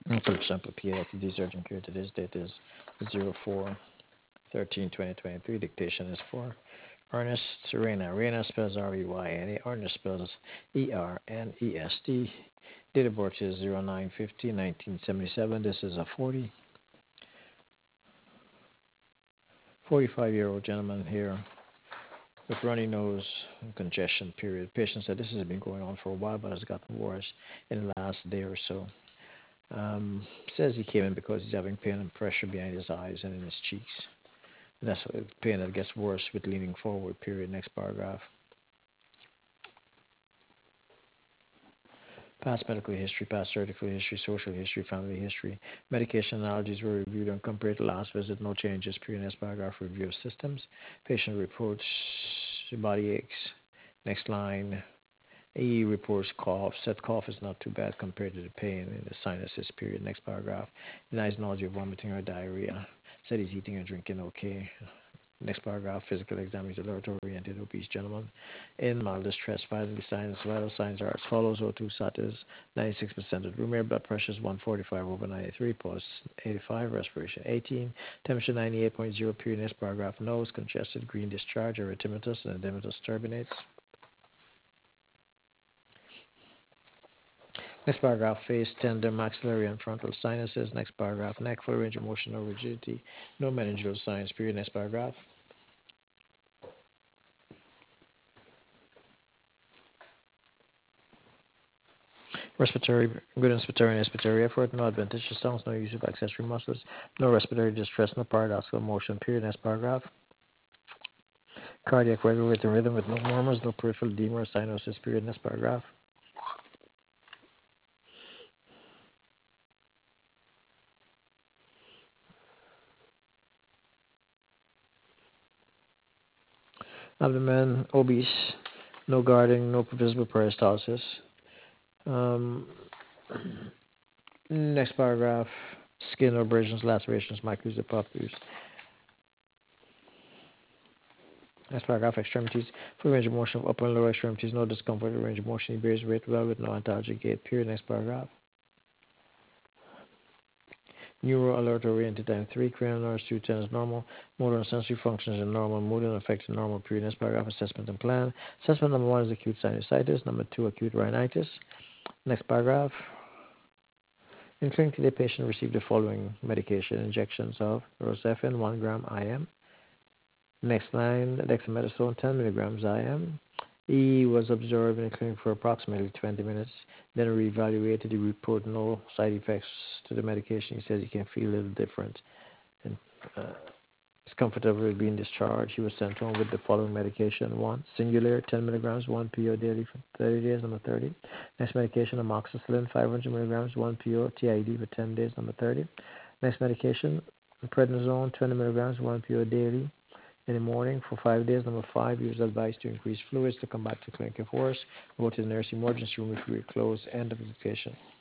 For example, PITD's urgent care today's date is 04/13/2023. Dictation is for Ernest Reyna. Reyna spells Reyna. Ernest spells Ernest. Date of birth is 09/15/1977. This is a 45-year-old gentleman here with runny nose and congestion period. Patient said this has been going on for a while but has gotten worse in the last day or so. Says he came in because he's having pain and pressure behind his eyes and in his cheeks. And that's pain that gets worse with leaning forward, period. Next paragraph. Past medical history, past surgical history, social history, family history. Medication analogies were reviewed and compared to last visit. No changes. Period. Next paragraph. Review of systems. Patient reports body aches. Next line. AE reports cough. Said cough is not too bad compared to the pain in the sinuses. Period. Next paragraph. Denies nausea, vomiting, or diarrhea. Said he's eating and drinking okay. Next paragraph, physical exam is alert-oriented obese gentleman in mild distress. Vital signs are as follows. O2 sat is 96%. Room air blood pressure is 145/93. Pulse 85. Respiration 18. Temperature 98.0. Period. Next paragraph, nose congested, green discharge, erythematous, and edematous turbinates. Next paragraph, face, tender, maxillary, and frontal sinuses. Next paragraph, neck, full range of motion, no rigidity, no meningeal signs. Period. Next paragraph. Respiratory, good inspiratory and expiratory effort, no adventitious sounds, no use of accessory muscles, no respiratory distress, no paradoxical motion. Period. Next paragraph. Cardiac regulating rhythm with no murmurs, no peripheral edema or cyanosis. Period. Next paragraph. Abdomen obese, no guarding, no visible peristalsis. Um, Next paragraph. Skin abrasions, lacerations, microclusive papules. Next paragraph, extremities, full range of motion of upper and lower extremities, no discomfort, range of motion, he bears weight well with no antalgic gait. Period. Next paragraph. Neuro alert oriented time 3, cranial nerves 210 is normal, motor and sensory functions are normal, mood and affects normal. Period. Next paragraph, assessment and plan. Assessment number 1 is acute sinusitis, number 2, acute rhinitis. Next paragraph. In clinic, the patient received the following medication: injections of Rosefin 1 gram IM. Next line, dexamethasone 10 milligrams IM. He was observed in the clinic for approximately 20 minutes, then reevaluated. He reported no side effects to the medication. He says he can feel a little different and is comfortable with being discharged. He was sent home with the following medication: 1, Singulair 10 milligrams, 1 PO daily for 30 days, number 30. Next medication, amoxicillin 500 milligrams, 1 PO TID for 10 days, number 30. Next medication, prednisone 20 milligrams, 1 PO daily in the morning for 5 days. Number 5, he was advised to increase fluids to come back to clinic if worse. Go to the nursing emergency room if you were closed. End of the dictation.